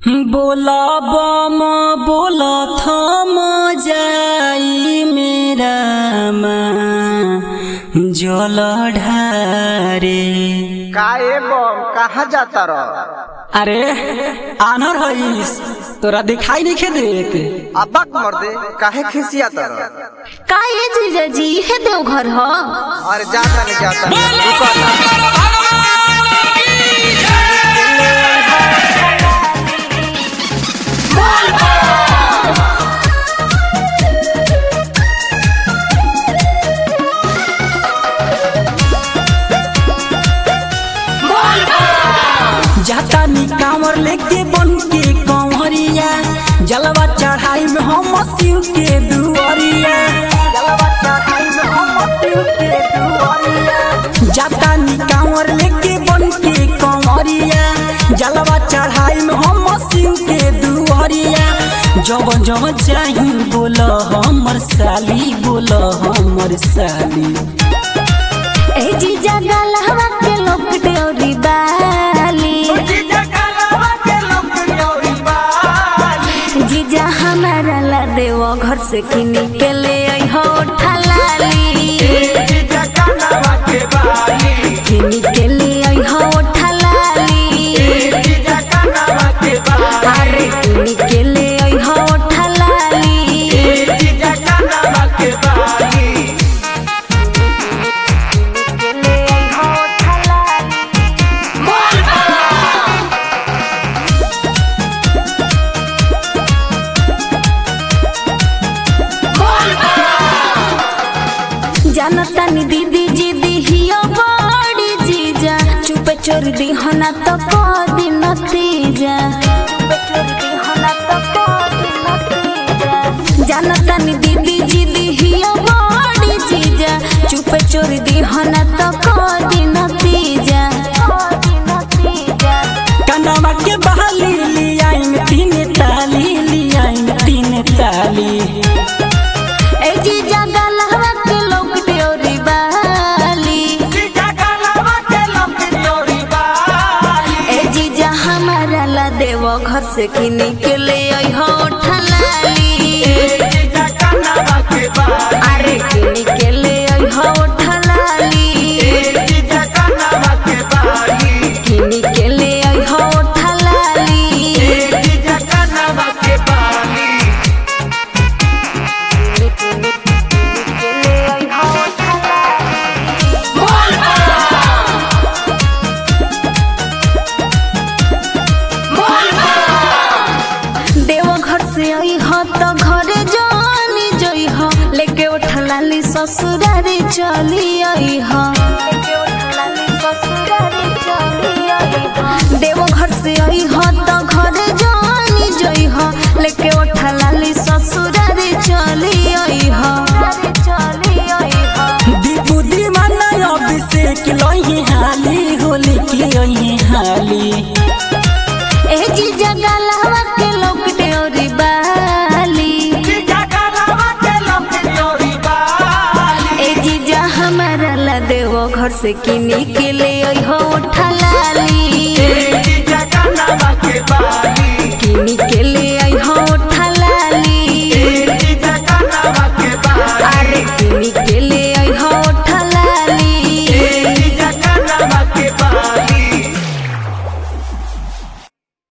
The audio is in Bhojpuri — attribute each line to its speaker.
Speaker 1: बोला बम बोला थम जाई मेरा माँ जल ढारे।
Speaker 2: काए बम कहाँ जाता रह?
Speaker 1: अरे आनर हईस तोरा दिखाई नहीं देत।
Speaker 2: अब्बा मर्दे काहे खिसियाता रह?
Speaker 3: काहे जीजा जी हे देवघर ह।
Speaker 2: अरे जाता नहीं रुको ना।
Speaker 1: जाता नी कांवर लेके बन के कंवरिया जलवा चढ़ाई में हम शिव के दुआरिया। जलवा चढ़ाई में हम शिव के दुआरिया। जाता नी कांवर लेके बन के कंवरिया जलवा चढ़ाई में हम शिव के दुआरिया। जब जब चाही बोला हमर साली बोला हमर साली।
Speaker 3: ए जीजा गलहवा के लोकटे औरी बाली। जीजा हमारा ला देव घर से किनी के ले आई हो ठलाली। किनी के ले आई हो ठलाली। अरे किनी के ले आई हो ठलाली। जानता नी दीदी जी दिहियो बड़ी जीजा चुपे चोर दी होना तो कोदी नतीजा। जानता नी दीदी जी दिहियो बड़ी जीजा चुपे चोर दी होना तो कोदी नतीजा।
Speaker 1: कनमा के बहाली लियाइन तीन ताली लियाइन तीन ताली।
Speaker 3: ए जीजा गलहवा के लोकटे औरी बाली। ए जीजा हमारा ला देव घर से किनी के ले आई हो ठलाली। अरे किनी के ले आई हो ठलाली। किनी के ले आई हो ठलाली। देवघर से आई हो तो घरे जानी जई हो लेके उठलाली ससुरारी चली आई हो। देवघर से आई हो तो घरे जानी जई हो लेके उठलाली ससुरारी चली आई हो।
Speaker 1: दीपू दीवाना अभिषेक लोही हाली होली की लोही हाली।
Speaker 3: ए जीजा गलहवा के लोकटे औरी बाली। ए जीजा हमारा ला देव घर से किनी के ले आई हो ठलाली।